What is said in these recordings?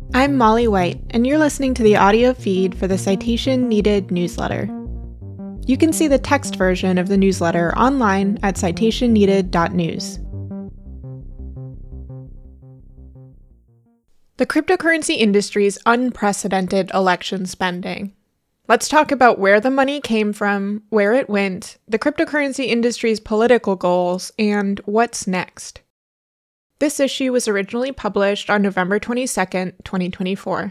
I'm Molly White, and you're listening to the audio feed for the Citation Needed newsletter. You can see the text version of the newsletter online at citationneeded.news. The cryptocurrency industry's unprecedented election spending. Let's talk about where the money came from, where it went, the cryptocurrency industry's political goals, and what's next. This issue was originally published on November 22nd, 2024.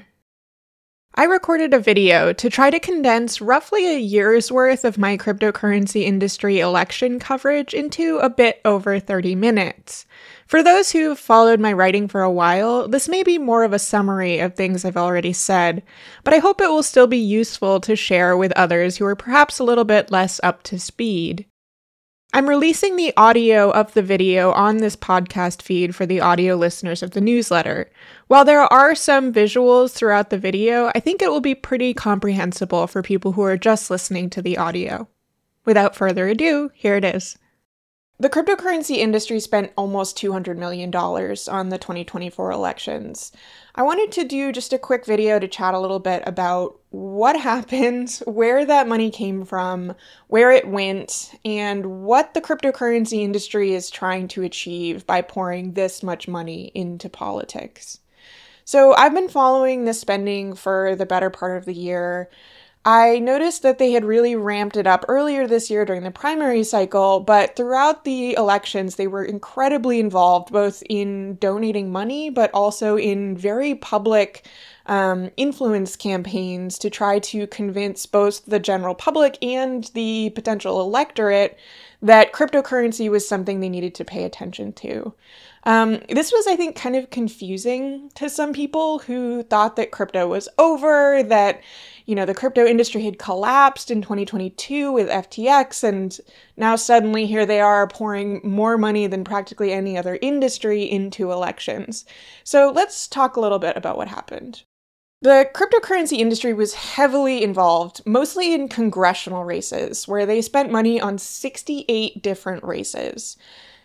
I recorded a video to try to condense roughly a year's worth of my cryptocurrency industry election coverage into a bit over 30 minutes. For those who've followed my writing for a while, this may be more of a summary of things I've already said, but I hope it will still be useful to share with others who are perhaps a little bit less up to speed. I'm releasing the audio of the video on this podcast feed for the audio listeners of the newsletter. While there are some visuals throughout the video, I think it will be pretty comprehensible for people who are just listening to the audio. Without further ado, here it is. The cryptocurrency industry spent almost $200 million on the 2024 elections. I wanted to do just a quick video to chat a little bit about what happened, where that money came from, where it went, and what the cryptocurrency industry is trying to achieve by pouring this much money into politics. So I've been following this spending for the better part of the year. I noticed that they had really ramped it up earlier this year during the primary cycle, but throughout the elections, they were incredibly involved, both in donating money, but also in very public influence campaigns to try to convince both the general public and the potential electorate that cryptocurrency was something they needed to pay attention to. This was, I think, kind of confusing to some people who thought that crypto was over, that the crypto industry had collapsed in 2022 with FTX, and now suddenly here they are pouring more money than practically any other industry into elections. So let's talk a little bit about what happened. The cryptocurrency industry was heavily involved, mostly in congressional races, where they spent money on 68 different races.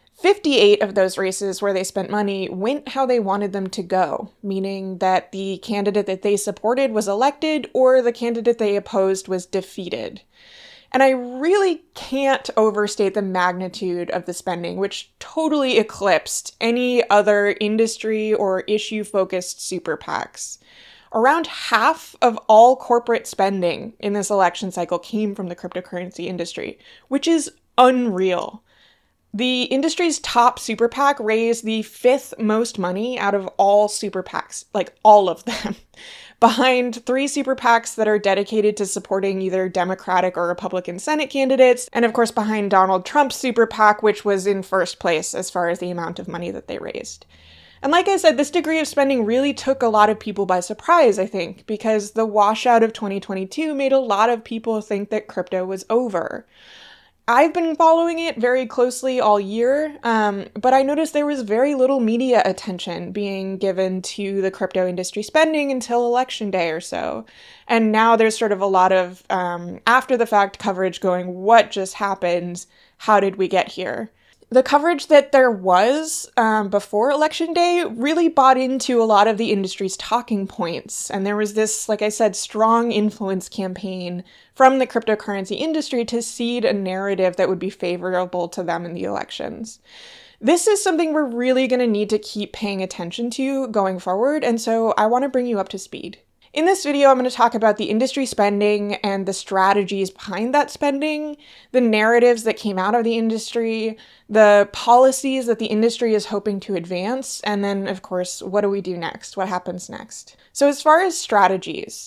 58 of those races where they spent money went how they wanted them to go, meaning that the candidate that they supported was elected or the candidate they opposed was defeated. And I really can't overstate the magnitude of the spending, which totally eclipsed any other industry or issue-focused super PACs. Around half of all corporate spending in this election cycle came from the cryptocurrency industry, which is unreal. The industry's top super PAC raised the fifth most money out of all super PACs, like all of them, behind three super PACs that are dedicated to supporting either Democratic or Republican Senate candidates, and of course behind Donald Trump's super PAC, which was in first place as far as the amount of money that they raised. And like I said, this degree of spending really took a lot of people by surprise, I think, because the washout of 2022 made a lot of people think that crypto was over. I've been following it very closely all year, but I noticed there was very little media attention being given to the crypto industry spending until election day or so. And now there's sort of a lot of after-the-fact coverage going, what just happened? How did we get here? The coverage that there was before Election Day really bought into a lot of the industry's talking points. And there was this, like I said, strong influence campaign from the cryptocurrency industry to seed a narrative that would be favorable to them in the elections. This is something we're really going to need to keep paying attention to going forward, and so I want to bring you up to speed. In this video, I'm going to talk about the industry spending and the strategies behind that spending, the narratives that came out of the industry, the policies that the industry is hoping to advance, and then, of course, what do we do next? What happens next? So as far as strategies,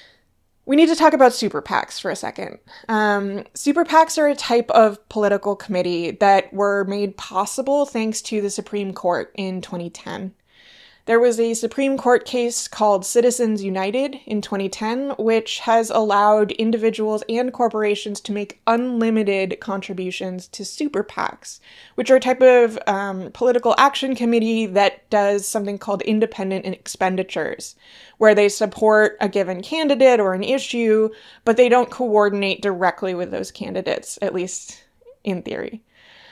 we need to talk about super PACs for a second. Super PACs are a type of political committee that were made possible thanks to the Supreme Court in 2010. There was a Supreme Court case called Citizens United in 2010, which has allowed individuals and corporations to make unlimited contributions to super PACs, which are a type of political action committee that does something called independent expenditures, where they support a given candidate or an issue, but they don't coordinate directly with those candidates, at least in theory.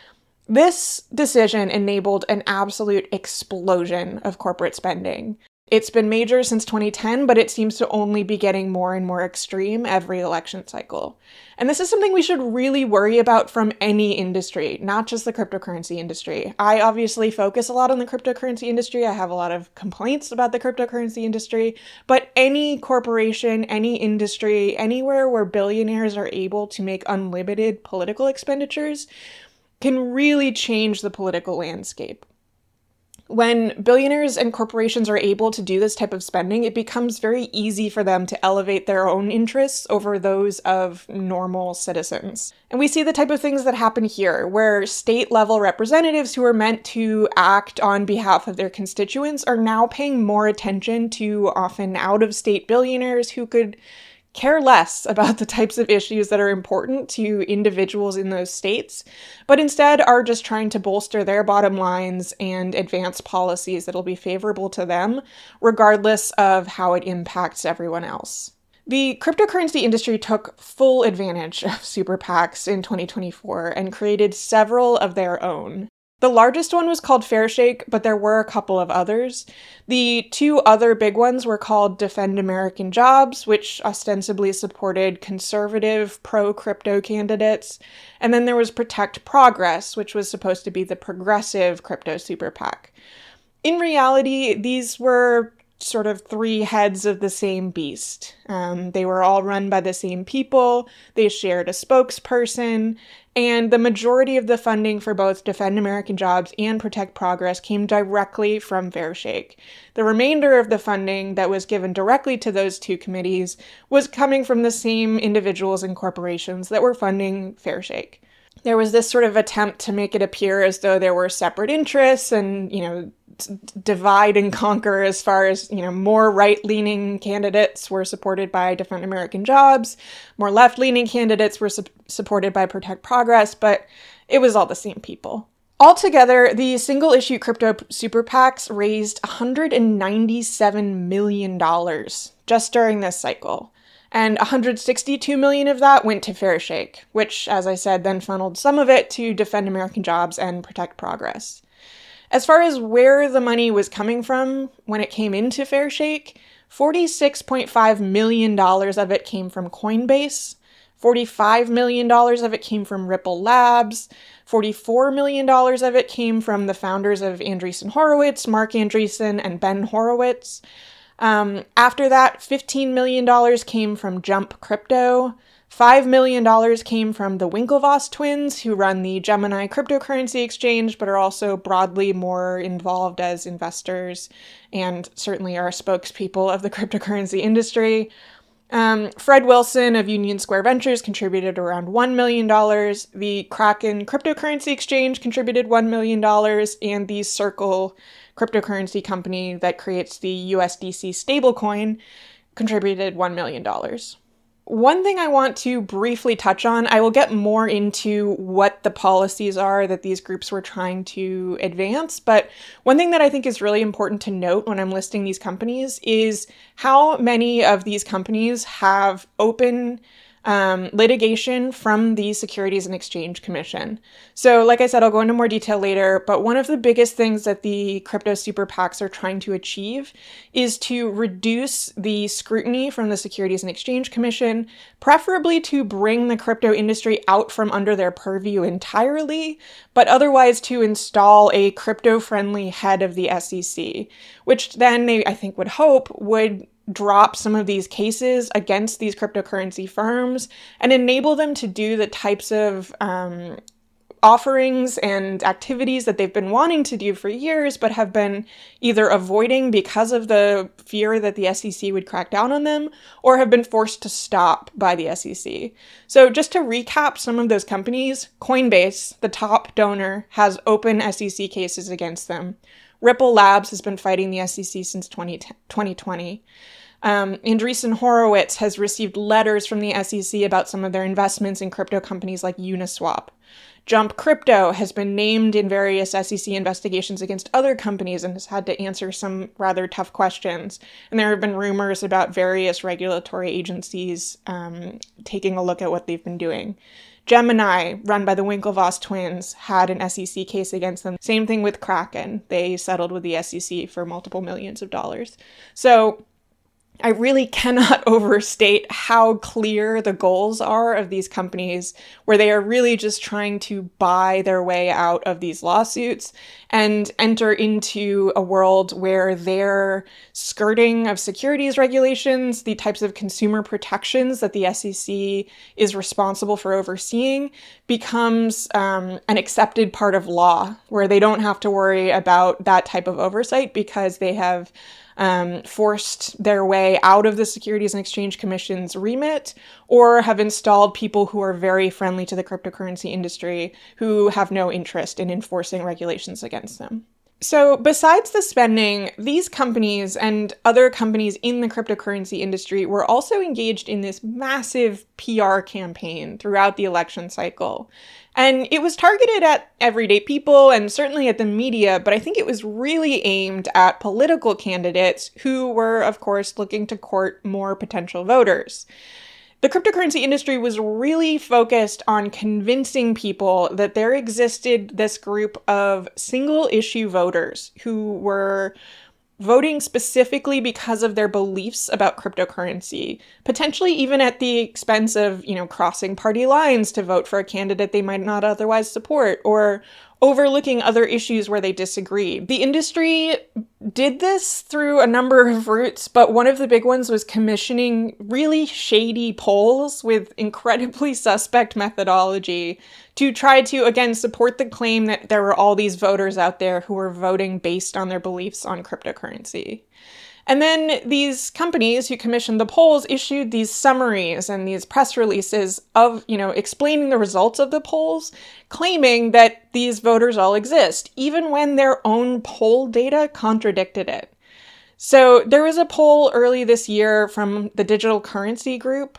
This decision enabled an absolute explosion of corporate spending. It's been major since 2010, but it seems to only be getting more and more extreme every election cycle. And this is something we should really worry about from any industry, not just the cryptocurrency industry. I obviously focus a lot on the cryptocurrency industry. I have a lot of complaints about the cryptocurrency industry, but any corporation, any industry, anywhere where billionaires are able to make unlimited political expenditures can really change the political landscape. When billionaires and corporations are able to do this type of spending, it becomes very easy for them to elevate their own interests over those of normal citizens. And we see the type of things that happen here, where state-level representatives who are meant to act on behalf of their constituents are now paying more attention to often out-of-state billionaires who could care less about the types of issues that are important to individuals in those states, but instead are just trying to bolster their bottom lines and advance policies that'll be favorable to them, regardless of how it impacts everyone else. The cryptocurrency industry took full advantage of super PACs in 2024 and created several of their own. The largest one was called Fairshake, but there were a couple of others. The two other big ones were called Defend American Jobs, which ostensibly supported conservative pro-crypto candidates. And then there was Protect Progress, which was supposed to be the progressive crypto super PAC. In reality, these were sort of three heads of the same beast. They were all run by the same people, they shared a spokesperson, and the majority of the funding for both Defend American Jobs and Protect Progress came directly from Fairshake. The remainder of the funding that was given directly to those two committees was coming from the same individuals and corporations that were funding Fairshake. There was this sort of attempt to make it appear as though there were separate interests and, divide and conquer as far as, more right-leaning candidates were supported by Defend American Jobs, more left-leaning candidates were supported by Protect Progress, but it was all the same people. Altogether, the single-issue crypto super PACs raised $197 million just during this cycle. And $162 million of that went to Fairshake, which, as I said, then funneled some of it to Defend American Jobs and Protect Progress. As far as where the money was coming from when it came into Fairshake, $46.5 million of it came from Coinbase, $45 million of it came from Ripple Labs, $44 million of it came from the founders of Andreessen Horowitz, Mark Andreessen, and Ben Horowitz. After that, $15 million came from Jump Crypto, $5 million came from the Winklevoss twins, who run the Gemini cryptocurrency exchange, but are also broadly more involved as investors and certainly are spokespeople of the cryptocurrency industry. Fred Wilson of Union Square Ventures contributed around $1 million. The Kraken cryptocurrency exchange contributed $1 million, and the Circle cryptocurrency company that creates the USDC stablecoin contributed $1 million. One thing I want to briefly touch on, I will get more into what the policies are that these groups were trying to advance, but one thing that I think is really important to note when I'm listing these companies is how many of these companies have open litigation from the Securities and Exchange Commission. So like I said, I'll go into more detail later, but one of the biggest things that the crypto super PACs are trying to achieve is to reduce the scrutiny from the Securities and Exchange Commission, preferably to bring the crypto industry out from under their purview entirely, but otherwise to install a crypto-friendly head of the SEC, which then they, I think, would hope would drop some of these cases against these cryptocurrency firms and enable them to do the types of offerings and activities that they've been wanting to do for years, but have been either avoiding because of the fear that the SEC would crack down on them, or have been forced to stop by the SEC. So just to recap some of those companies, Coinbase, the top donor, has open SEC cases against them. Ripple Labs has been fighting the SEC since 2020. Andreessen Horowitz has received letters from the SEC about some of their investments in crypto companies like Uniswap. Jump Crypto has been named in various SEC investigations against other companies and has had to answer some rather tough questions. And there have been rumors about various regulatory agencies taking a look at what they've been doing. Gemini, run by the Winklevoss twins, had an SEC case against them. Same thing with Kraken. They settled with the SEC for multiple millions of dollars. So I really cannot overstate how clear the goals are of these companies, where they are really just trying to buy their way out of these lawsuits and enter into a world where their skirting of securities regulations, the types of consumer protections that the SEC is responsible for overseeing, becomes an accepted part of law, where they don't have to worry about that type of oversight because they have forced their way out of the Securities and Exchange Commission's remit, or have installed people who are very friendly to the cryptocurrency industry who have no interest in enforcing regulations against them. So besides the spending, these companies and other companies in the cryptocurrency industry were also engaged in this massive PR campaign throughout the election cycle. And it was targeted at everyday people and certainly at the media, but I think it was really aimed at political candidates who were, of course, looking to court more potential voters. The cryptocurrency industry was really focused on convincing people that there existed this group of single-issue voters who were voting specifically because of their beliefs about cryptocurrency, potentially even at the expense of, crossing party lines to vote for a candidate they might not otherwise support, or overlooking other issues where they disagree. The industry did this through a number of routes, but one of the big ones was commissioning really shady polls with incredibly suspect methodology to try to, again, support the claim that there were all these voters out there who were voting based on their beliefs on cryptocurrency. And then these companies who commissioned the polls issued these summaries and these press releases of, explaining the results of the polls, claiming that these voters all exist, even when their own poll data contradicted it. So there was a poll early this year from the Digital Currency Group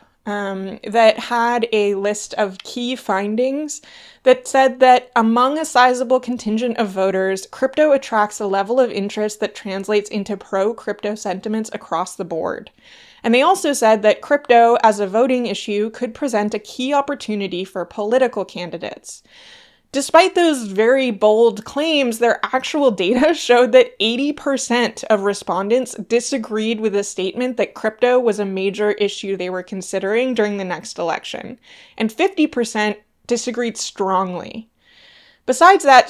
that had a list of key findings that said that among a sizable contingent of voters, crypto attracts a level of interest that translates into pro-crypto sentiments across the board. And they also said that crypto as a voting issue could present a key opportunity for political candidates. Despite those very bold claims, their actual data showed that 80% of respondents disagreed with the statement that crypto was a major issue they were considering during the next election, and 50% disagreed strongly. Besides that,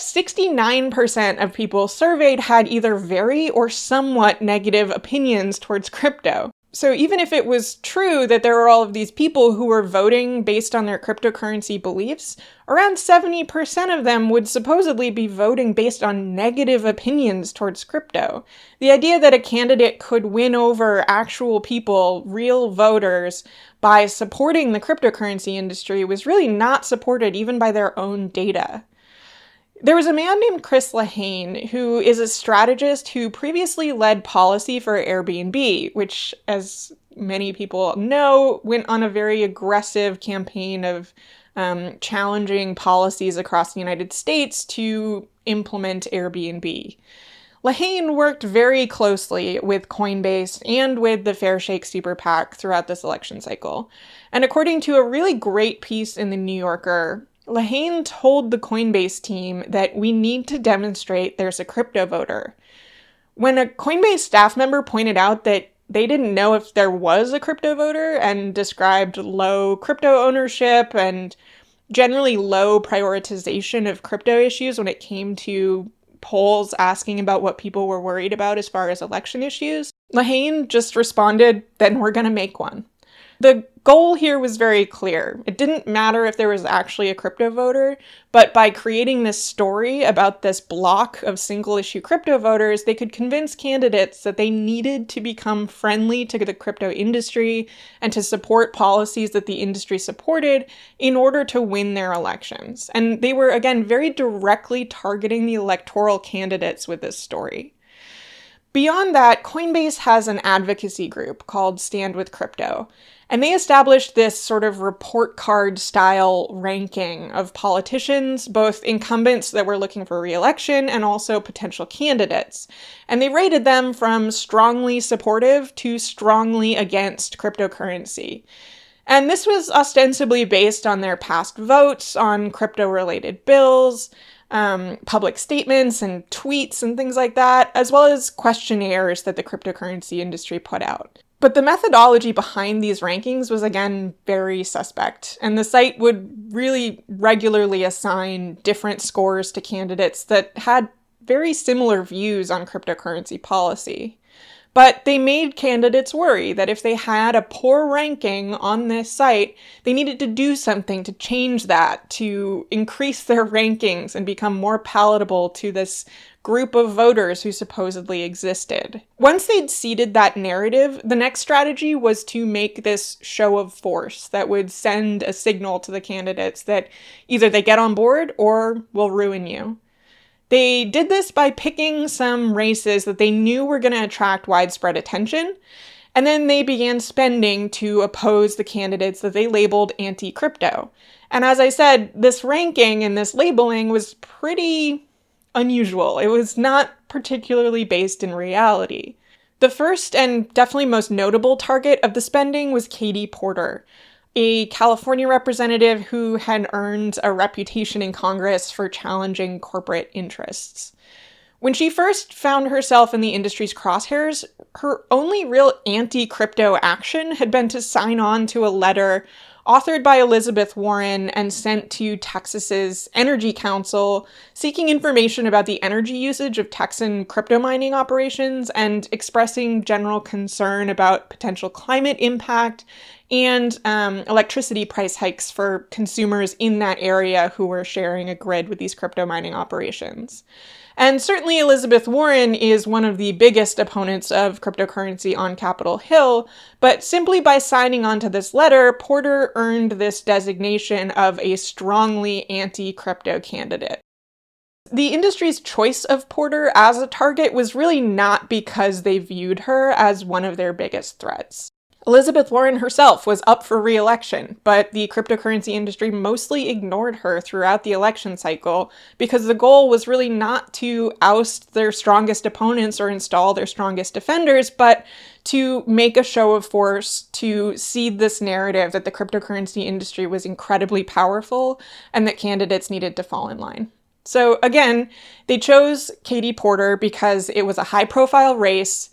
69% of people surveyed had either very or somewhat negative opinions towards crypto. So even if it was true that there were all of these people who were voting based on their cryptocurrency beliefs, around 70% of them would supposedly be voting based on negative opinions towards crypto. The idea that a candidate could win over actual people, real voters, by supporting the cryptocurrency industry was really not supported even by their own data. There was a man named Chris Lehane, who is a strategist who previously led policy for Airbnb, which, as many people know, went on a very aggressive campaign of challenging policies across the United States to implement Airbnb. Lehane worked very closely with Coinbase and with the Fairshake Super PAC throughout this election cycle. And according to a really great piece in The New Yorker, Lehane told the Coinbase team that we need to demonstrate there's a crypto voter. When a Coinbase staff member pointed out that they didn't know if there was a crypto voter and described low crypto ownership and generally low prioritization of crypto issues when it came to polls asking about what people were worried about as far as election issues, Lehane just responded, then we're going to make one. The goal here was very clear. It didn't matter if there was actually a crypto voter, but by creating this story about this block of single-issue crypto voters, they could convince candidates that they needed to become friendly to the crypto industry and to support policies that the industry supported in order to win their elections. And they were, again, very directly targeting the electoral candidates with this story. Beyond that, Coinbase has an advocacy group called Stand with Crypto, and they established this sort of report card style ranking of politicians, both incumbents that were looking for re-election and also potential candidates. And they rated them from strongly supportive to strongly against cryptocurrency. And this was ostensibly based on their past votes on crypto-related bills, public statements and tweets and things like that, as well as questionnaires that the cryptocurrency industry put out. But the methodology behind these rankings was, again, very suspect, and the site would really regularly assign different scores to candidates that had very similar views on cryptocurrency policy. But they made candidates worry that if they had a poor ranking on this site, they needed to do something to change that, to increase their rankings and become more palatable to this group of voters who supposedly existed. Once they'd seeded that narrative, the next strategy was to make this show of force that would send a signal to the candidates that either they get on board or will ruin you. They did this by picking some races that they knew were going to attract widespread attention, and then they began spending to oppose the candidates that they labeled anti-crypto. And as I said, this ranking and this labeling was pretty unusual. It was not particularly based in reality. The first and definitely most notable target of the spending was Katie Porter, a California representative who had earned a reputation in Congress for challenging corporate interests. When she first found herself in the industry's crosshairs, her only real anti-crypto action had been to sign on to a letter authored by Elizabeth Warren and sent to Texas's Energy Council, seeking information about the energy usage of Texan crypto mining operations and expressing general concern about potential climate impact and electricity price hikes for consumers in that area who were sharing a grid with these crypto mining operations. And certainly Elizabeth Warren is one of the biggest opponents of cryptocurrency on Capitol Hill, but simply by signing on to this letter, Porter earned this designation of a strongly anti-crypto candidate. The industry's choice of Porter as a target was really not because they viewed her as one of their biggest threats. Elizabeth Warren herself was up for re-election, but the cryptocurrency industry mostly ignored her throughout the election cycle because the goal was really not to oust their strongest opponents or install their strongest defenders, but to make a show of force to seed this narrative that the cryptocurrency industry was incredibly powerful and that candidates needed to fall in line. So again, they chose Katie Porter because it was a high-profile race.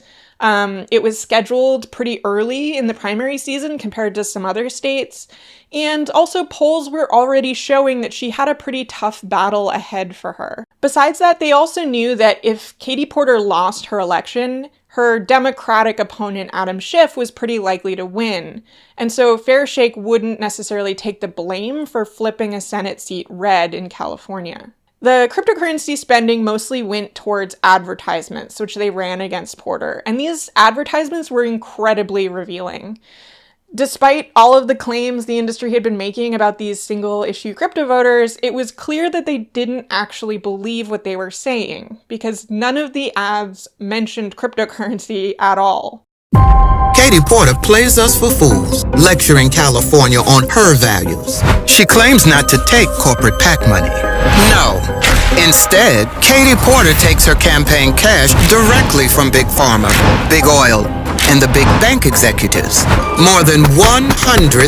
It was scheduled pretty early in the primary season compared to some other states, and also polls were already showing that she had a pretty tough battle ahead for her. Besides that, they also knew that if Katie Porter lost her election, her Democratic opponent Adam Schiff was pretty likely to win, and so Fairshake wouldn't necessarily take the blame for flipping a Senate seat red in California. The cryptocurrency spending mostly went towards advertisements, which they ran against Porter, and these advertisements were incredibly revealing. Despite all of the claims the industry had been making about these single-issue crypto voters, it was clear that they didn't actually believe what they were saying, because none of the ads mentioned cryptocurrency at all. Katie Porter plays us for fools, lecturing California on her values. She claims not to take corporate PAC money. No. Instead, Katie Porter takes her campaign cash directly from Big Pharma, Big Oil, and the big bank executives. More than $100,000.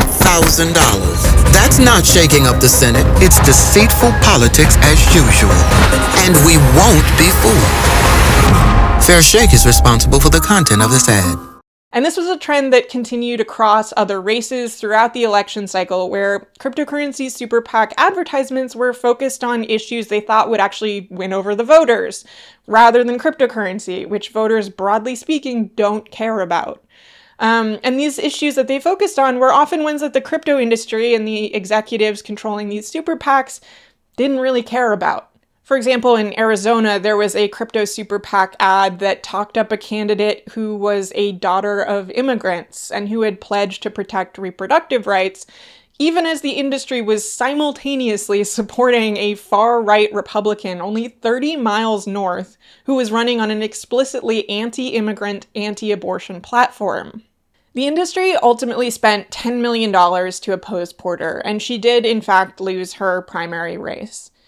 That's not shaking up the Senate. It's deceitful politics as usual. And we won't be fooled. Fairshake is responsible for the content of this ad. And this was a trend that continued across other races throughout the election cycle, where cryptocurrency super PAC advertisements were focused on issues they thought would actually win over the voters, rather than cryptocurrency, which voters, broadly speaking, don't care about. And these issues that they focused on were often ones that the crypto industry and the executives controlling these super PACs didn't really care about. For example, in Arizona, there was a crypto super PAC ad that talked up a candidate who was a daughter of immigrants and who had pledged to protect reproductive rights, even as the industry was simultaneously supporting a far-right Republican only 30 miles north who was running on an explicitly anti-immigrant, anti-abortion platform. The industry ultimately spent $10 million to oppose Porter, and she did, in fact, lose her primary race.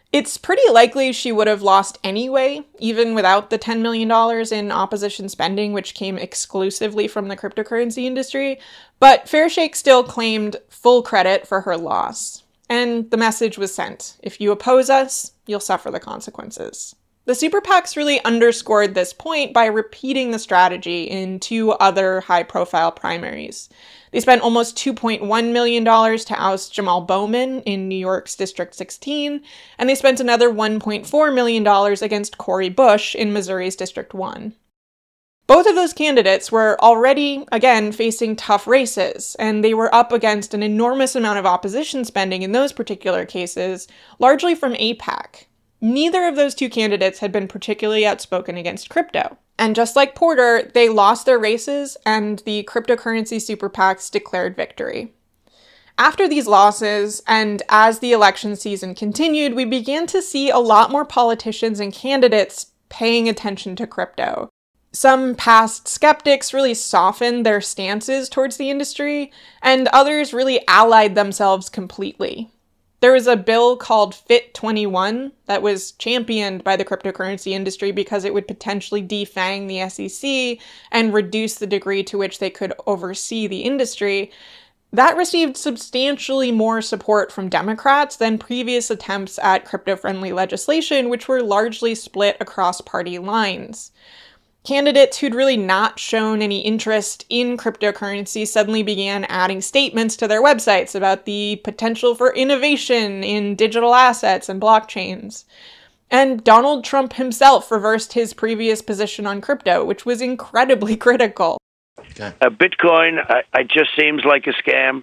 It's pretty likely she would have lost anyway, even without the $10 million in opposition spending, which came exclusively from the cryptocurrency industry, but Fairshake still claimed full credit for her loss. And the message was sent. If you oppose us, you'll suffer the consequences. The super PACs really underscored this point by repeating the strategy in 2 other high-profile primaries. They spent almost $2.1 million to oust Jamal Bowman in New York's District 16, and they spent another $1.4 million against Cori Bush in Missouri's District 1. Both of those candidates were already, again, facing tough races, and they were up against an enormous amount of opposition spending in those particular cases, largely from AIPAC. Neither of those 2 candidates had been particularly outspoken against crypto. And just like Porter, they lost their races, and the cryptocurrency super PACs declared victory. After these losses, and as the election season continued, we began to see a lot more politicians and candidates paying attention to crypto. Some past skeptics really softened their stances towards the industry, and others really allied themselves completely. There was a bill called FIT21 that was championed by the cryptocurrency industry because it would potentially defang the SEC and reduce the degree to which they could oversee the industry. That received substantially more support from Democrats than previous attempts at crypto-friendly legislation, which were largely split across party lines. Candidates who'd really not shown any interest in cryptocurrency suddenly began adding statements to their websites about the potential for innovation in digital assets and blockchains. And Donald Trump himself reversed his previous position on crypto, which was incredibly critical. Okay. Bitcoin, it just seems like a scam.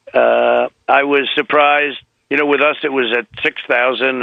I was surprised. With us, it was at 6,000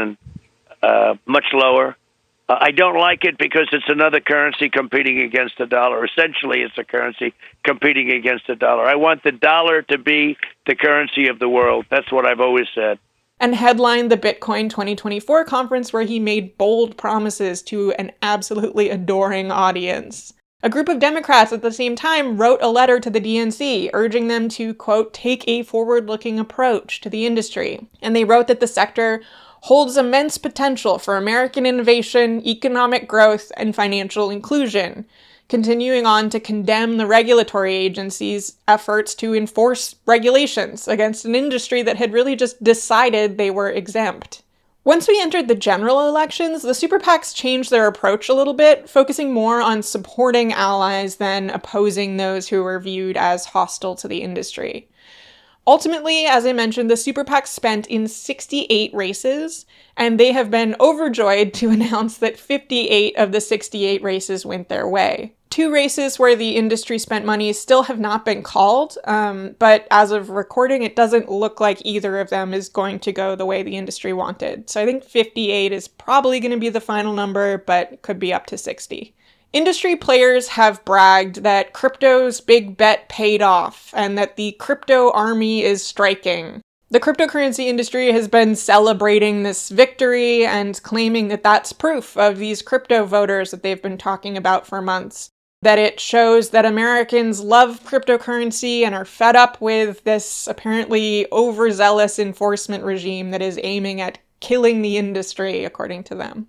and much lower. I don't like it because it's another currency competing against the dollar. Essentially, it's a currency competing against the dollar. I want the dollar to be the currency of the world. That's what I've always said. And headlined the Bitcoin 2024 conference where he made bold promises to an absolutely adoring audience. A group of Democrats at the same time wrote a letter to the DNC urging them to, quote, take a forward-looking approach to the industry. And they wrote that the sector holds immense potential for American innovation, economic growth, and financial inclusion, continuing on to condemn the regulatory agencies' efforts to enforce regulations against an industry that had really just decided they were exempt. Once we entered the general elections, the super PACs changed their approach a little bit, focusing more on supporting allies than opposing those who were viewed as hostile to the industry. Ultimately, as I mentioned, the super PACs spent in 68 races, and they have been overjoyed to announce that 58 of the 68 races went their way. 2 races where the industry spent money still have not been called, but as of recording, it doesn't look like either of them is going to go the way the industry wanted. So I think 58 is probably going to be the final number, but could be up to 60. Industry players have bragged that crypto's big bet paid off and that the crypto army is striking. The cryptocurrency industry has been celebrating this victory and claiming that that's proof of these crypto voters that they've been talking about for months. That it shows that Americans love cryptocurrency and are fed up with this apparently overzealous enforcement regime that is aiming at killing the industry, according to them.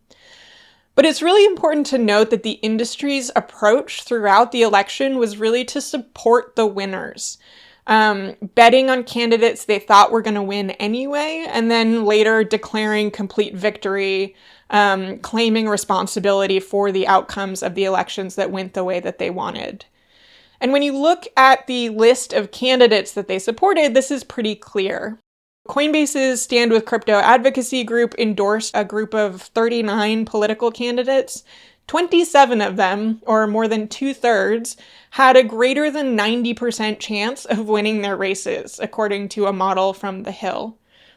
But it's really important to note that the industry's approach throughout the election was really to support the winners, betting on candidates they thought were going to win anyway, and then later declaring complete victory, claiming responsibility for the outcomes of the elections that went the way that they wanted. And when you look at the list of candidates that they supported, this is pretty clear. Coinbase's Stand With Crypto advocacy group endorsed a group of 39 political candidates. 27 of them, or more than 2/3, had a greater than 90% chance of winning their races, according to a model from The Hill.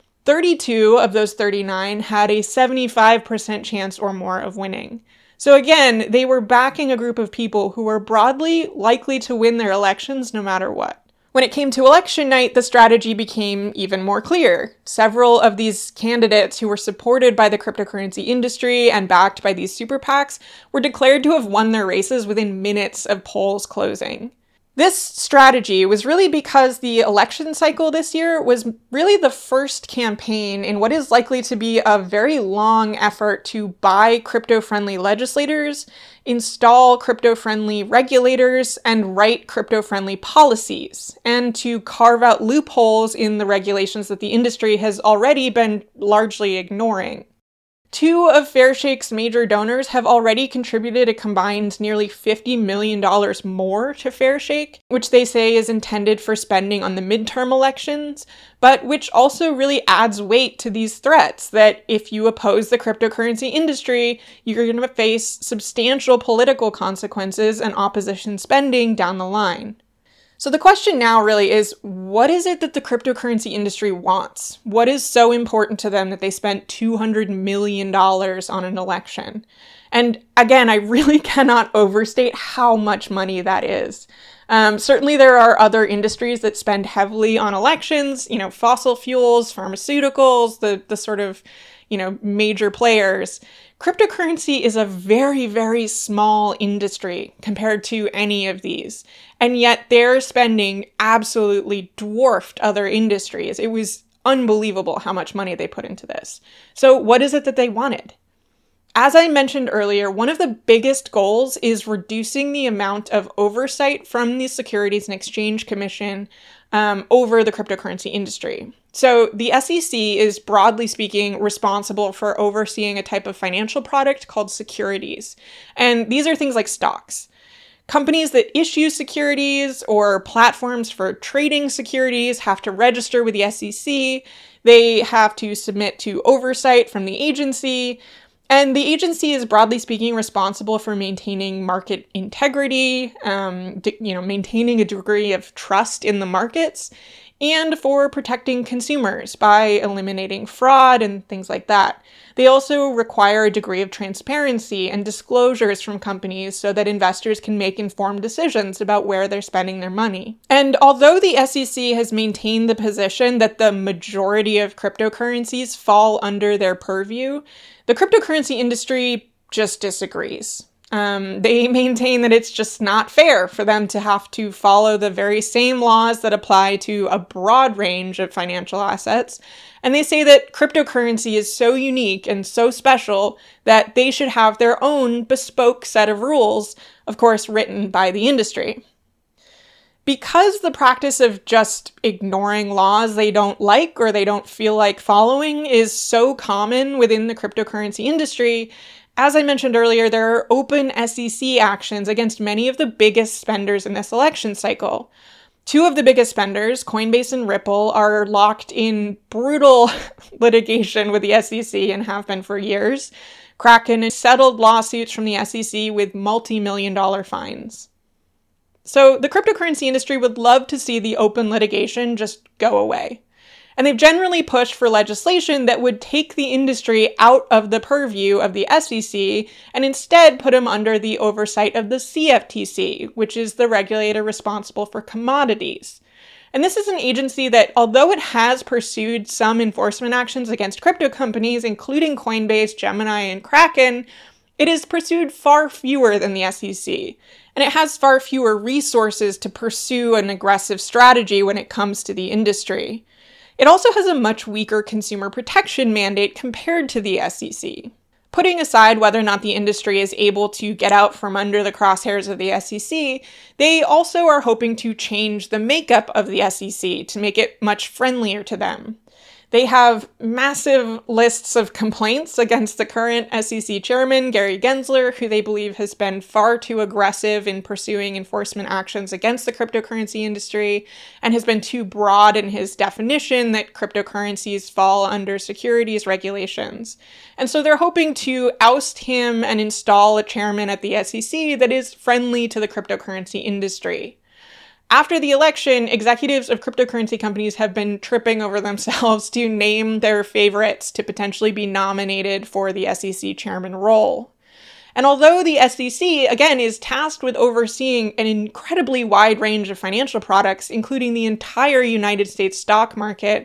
32 of those 39 had a 75% chance or more of winning. So again, they were backing a group of people who were broadly likely to win their elections no matter what. When it came to election night, the strategy became even more clear. Several of these candidates who were supported by the cryptocurrency industry and backed by these super PACs were declared to have won their races within minutes of polls closing. This strategy was really because the election cycle this year was really the first campaign in what is likely to be a very long effort to buy crypto-friendly legislators, install crypto-friendly regulators, and write crypto-friendly policies, and to carve out loopholes in the regulations that the industry has already been largely ignoring. Two of Fairshake's major donors have already contributed a combined nearly $50 million more to Fairshake, which they say is intended for spending on the midterm elections, but which also really adds weight to these threats that if you oppose the cryptocurrency industry, you're going to face substantial political consequences and opposition spending down the line. So the question now really is, what is it that the cryptocurrency industry wants? What is so important to them that they spent $200 million on an election? And again, I really cannot overstate how much money that is. Certainly there are other industries that spend heavily on elections, fossil fuels, pharmaceuticals, the sort of, major players. Cryptocurrency is a very, very small industry compared to any of these. And yet their spending absolutely dwarfed other industries. It was unbelievable how much money they put into this. So what is it that they wanted? As I mentioned earlier, one of the biggest goals is reducing the amount of oversight from the Securities and Exchange Commission over the cryptocurrency industry. So the SEC is, broadly speaking, responsible for overseeing a type of financial product called securities. And these are things like stocks. Companies that issue securities or platforms for trading securities have to register with the SEC. They have to submit to oversight from the agency. And the agency is, broadly speaking, responsible for maintaining market integrity, maintaining a degree of trust in the markets, and for protecting consumers by eliminating fraud and things like that. They also require a degree of transparency and disclosures from companies so that investors can make informed decisions about where they're spending their money. And although the SEC has maintained the position that the majority of cryptocurrencies fall under their purview, the cryptocurrency industry just disagrees. They maintain that it's just not fair for them to have to follow the very same laws that apply to a broad range of financial assets. And they say that cryptocurrency is so unique and so special that they should have their own bespoke set of rules, of course, written by the industry. Because the practice of just ignoring laws they don't like or they don't feel like following is so common within the cryptocurrency industry, as I mentioned earlier, there are open SEC actions against many of the biggest spenders in this election cycle. Two of the biggest spenders, Coinbase and Ripple, are locked in brutal litigation with the SEC and have been for years. Kraken has settled lawsuits from the SEC with multi-million-dollar fines. So the cryptocurrency industry would love to see the open litigation just go away. And they've generally pushed for legislation that would take the industry out of the purview of the SEC and instead put them under the oversight of the CFTC, which is the regulator responsible for commodities. And this is an agency that, although it has pursued some enforcement actions against crypto companies, including Coinbase, Gemini, and Kraken, it has pursued far fewer than the SEC. And it has far fewer resources to pursue an aggressive strategy when it comes to the industry. It also has a much weaker consumer protection mandate compared to the SEC. Putting aside whether or not the industry is able to get out from under the crosshairs of the SEC, they also are hoping to change the makeup of the SEC to make it much friendlier to them. They have massive lists of complaints against the current SEC chairman, Gary Gensler, who they believe has been far too aggressive in pursuing enforcement actions against the cryptocurrency industry and has been too broad in his definition that cryptocurrencies fall under securities regulations. And so they're hoping to oust him and install a chairman at the SEC that is friendly to the cryptocurrency industry. After the election, executives of cryptocurrency companies have been tripping over themselves to name their favorites to potentially be nominated for the SEC chairman role. And although the SEC, again, is tasked with overseeing an incredibly wide range of financial products, including the entire United States stock market,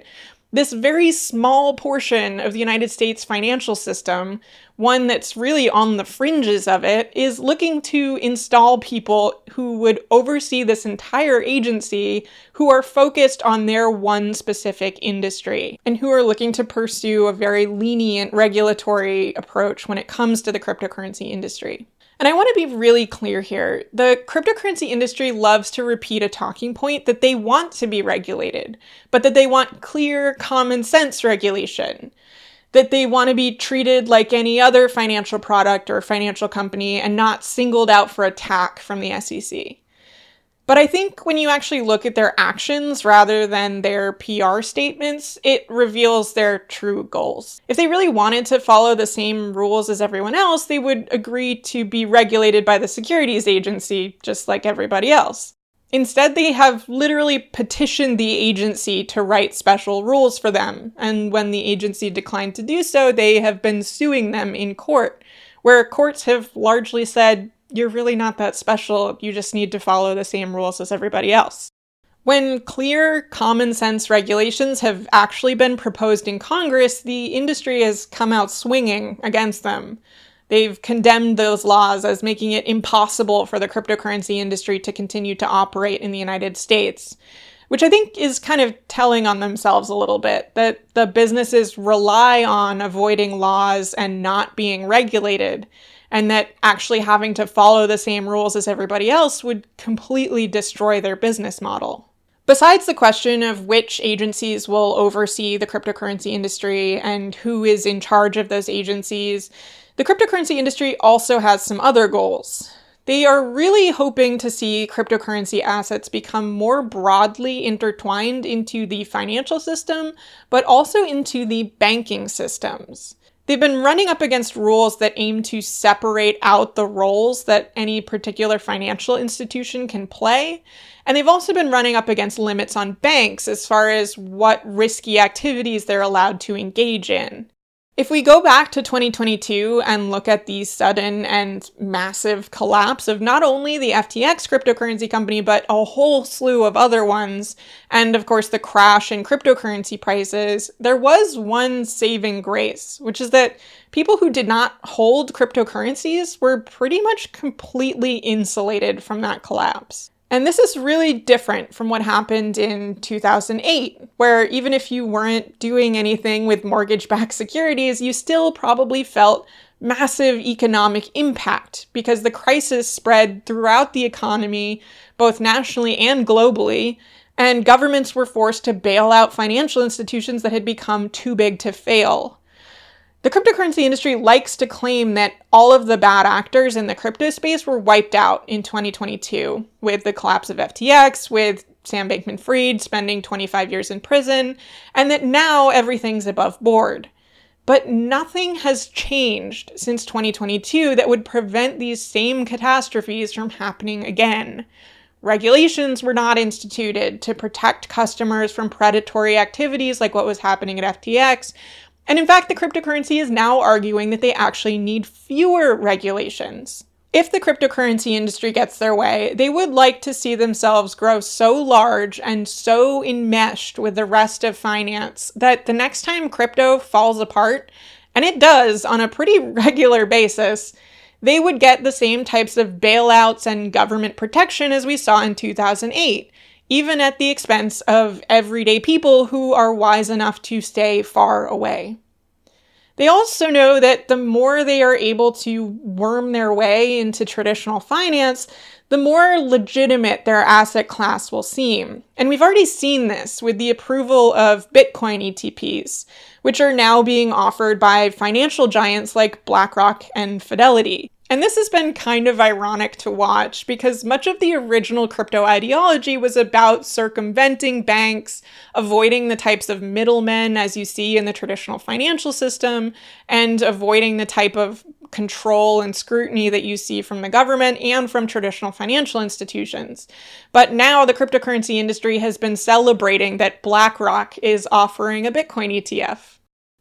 This very small portion of the United States financial system, one that's really on the fringes of it, is looking to install people who would oversee this entire agency, who are focused on their one specific industry, and who are looking to pursue a very lenient regulatory approach when it comes to the cryptocurrency industry. And I want to be really clear here. The cryptocurrency industry loves to repeat a talking point that they want to be regulated, but that they want clear, common sense regulation, that they want to be treated like any other financial product or financial company and not singled out for attack from the SEC. But I think when you actually look at their actions rather than their PR statements, it reveals their true goals. If they really wanted to follow the same rules as everyone else, they would agree to be regulated by the securities agency, just like everybody else. Instead, they have literally petitioned the agency to write special rules for them, and when the agency declined to do so, they have been suing them in court, where courts have largely said, you're really not that special, you just need to follow the same rules as everybody else. When clear, common sense regulations have actually been proposed in Congress, the industry has come out swinging against them. They've condemned those laws as making it impossible for the cryptocurrency industry to continue to operate in the United States, which I think is kind of telling on themselves a little bit, that the businesses rely on avoiding laws and not being regulated, and that actually having to follow the same rules as everybody else would completely destroy their business model. Besides the question of which agencies will oversee the cryptocurrency industry and who is in charge of those agencies, the cryptocurrency industry also has some other goals. They are really hoping to see cryptocurrency assets become more broadly intertwined into the financial system, but also into the banking systems. They've been running up against rules that aim to separate out the roles that any particular financial institution can play. And they've also been running up against limits on banks as far as what risky activities they're allowed to engage in. If we go back to 2022 and look at the sudden and massive collapse of not only the FTX cryptocurrency company, but a whole slew of other ones, and of course the crash in cryptocurrency prices, there was one saving grace, which is that people who did not hold cryptocurrencies were pretty much completely insulated from that collapse. And this is really different from what happened in 2008, where even if you weren't doing anything with mortgage-backed securities, you still probably felt massive economic impact because the crisis spread throughout the economy, both nationally and globally, and governments were forced to bail out financial institutions that had become too big to fail. The cryptocurrency industry likes to claim that all of the bad actors in the crypto space were wiped out in 2022 with the collapse of FTX, with Sam Bankman-Fried spending 25 years in prison, and that now everything's above board. But nothing has changed since 2022 that would prevent these same catastrophes from happening again. Regulations were not instituted to protect customers from predatory activities like what was happening at FTX. And in fact, the cryptocurrency is now arguing that they actually need fewer regulations. If the cryptocurrency industry gets their way, they would like to see themselves grow so large and so enmeshed with the rest of finance that the next time crypto falls apart, and it does on a pretty regular basis, they would get the same types of bailouts and government protection as we saw in 2008. Even at the expense of everyday people who are wise enough to stay far away. They also know that the more they are able to worm their way into traditional finance, the more legitimate their asset class will seem. And we've already seen this with the approval of Bitcoin ETPs, which are now being offered by financial giants like BlackRock and Fidelity. And this has been kind of ironic to watch because much of the original crypto ideology was about circumventing banks, avoiding the types of middlemen as you see in the traditional financial system, and avoiding the type of control and scrutiny that you see from the government and from traditional financial institutions. But now the cryptocurrency industry has been celebrating that BlackRock is offering a Bitcoin ETF.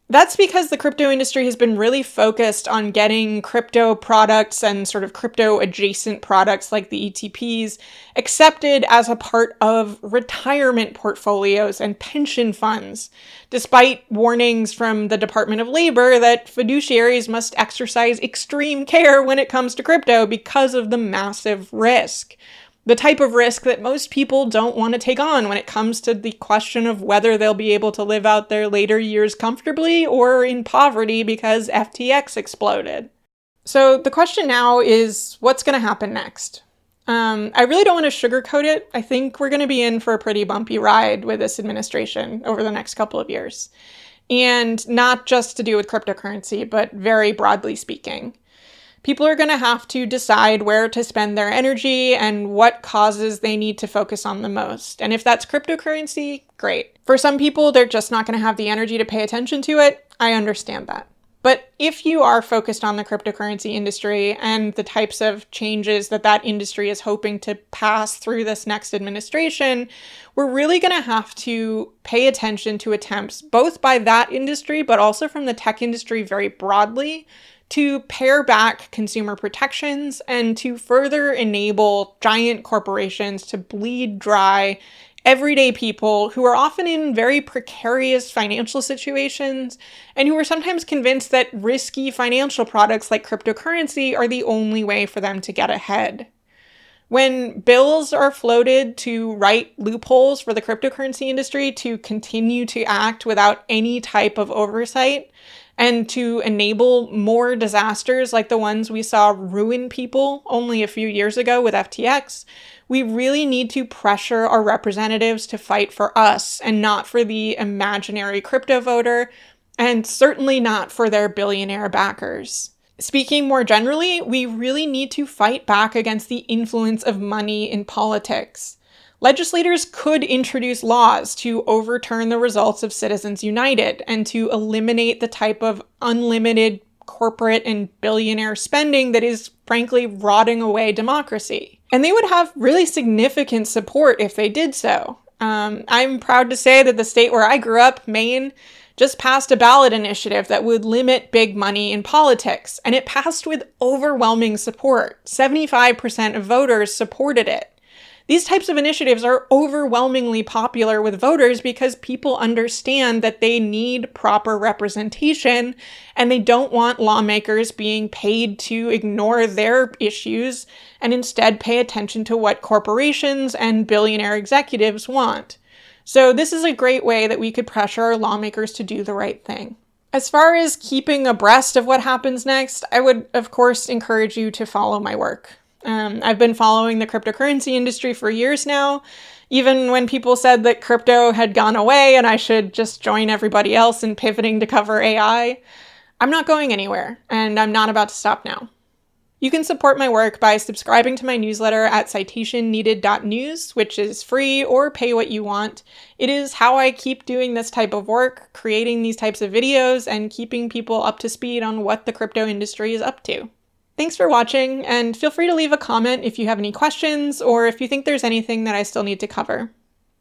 That's because the crypto industry has been really focused on getting crypto products and sort of crypto adjacent products like the ETPs accepted as a part of retirement portfolios and pension funds, despite warnings from the Department of Labor that fiduciaries must exercise extreme care when it comes to crypto because of the massive risk. The type of risk that most people don't want to take on when it comes to the question of whether they'll be able to live out their later years comfortably or in poverty because FTX exploded. So the question now is, what's going to happen next? I really don't want to sugarcoat it. I think we're going to be in for a pretty bumpy ride with this administration over the next couple of years. And not just to do with cryptocurrency, but very broadly speaking. People are going to have to decide where to spend their energy and what causes they need to focus on the most. And if that's cryptocurrency, great. For some people, they're just not going to have the energy to pay attention to it. I understand that. But if you are focused on the cryptocurrency industry and the types of changes that industry is hoping to pass through this next administration, we're really going to have to pay attention to attempts, both by that industry, but also from the tech industry very broadly, to pare back consumer protections and to further enable giant corporations to bleed dry everyday people who are often in very precarious financial situations and who are sometimes convinced that risky financial products like cryptocurrency are the only way for them to get ahead. When bills are floated to right loopholes for the cryptocurrency industry to continue to act without any type of oversight, and to enable more disasters like the ones we saw ruin people only a few years ago with FTX, we really need to pressure our representatives to fight for us and not for the imaginary crypto voter, and certainly not for their billionaire backers. Speaking more generally, we really need to fight back against the influence of money in politics. Legislators could introduce laws to overturn the results of Citizens United and to eliminate the type of unlimited corporate and billionaire spending that is frankly rotting away democracy. And they would have really significant support if they did so. I'm proud to say that the state where I grew up, Maine, just passed a ballot initiative that would limit big money in politics, and it passed with overwhelming support. 75% of voters supported it. These types of initiatives are overwhelmingly popular with voters because people understand that they need proper representation and they don't want lawmakers being paid to ignore their issues and instead pay attention to what corporations and billionaire executives want. So this is a great way that we could pressure our lawmakers to do the right thing. As far as keeping abreast of what happens next, I would, of course, encourage you to follow my work. I've been following the cryptocurrency industry for years now, even when people said that crypto had gone away and I should just join everybody else in pivoting to cover AI. I'm not going anywhere, and I'm not about to stop now. You can support my work by subscribing to my newsletter at citationneeded.news, which is free or pay what you want. It is how I keep doing this type of work, creating these types of videos, and keeping people up to speed on what the crypto industry is up to. Thanks for watching, and feel free to leave a comment if you have any questions or if you think there's anything that I still need to cover.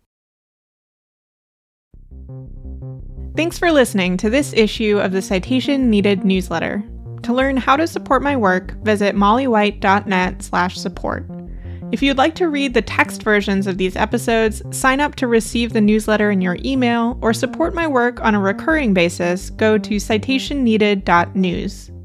Thanks for listening to this issue of the Citation Needed newsletter. To learn how to support my work, visit mollywhite.net/support. If you'd like to read the text versions of these episodes, sign up to receive the newsletter in your email, or support my work on a recurring basis, go to citationneeded.news.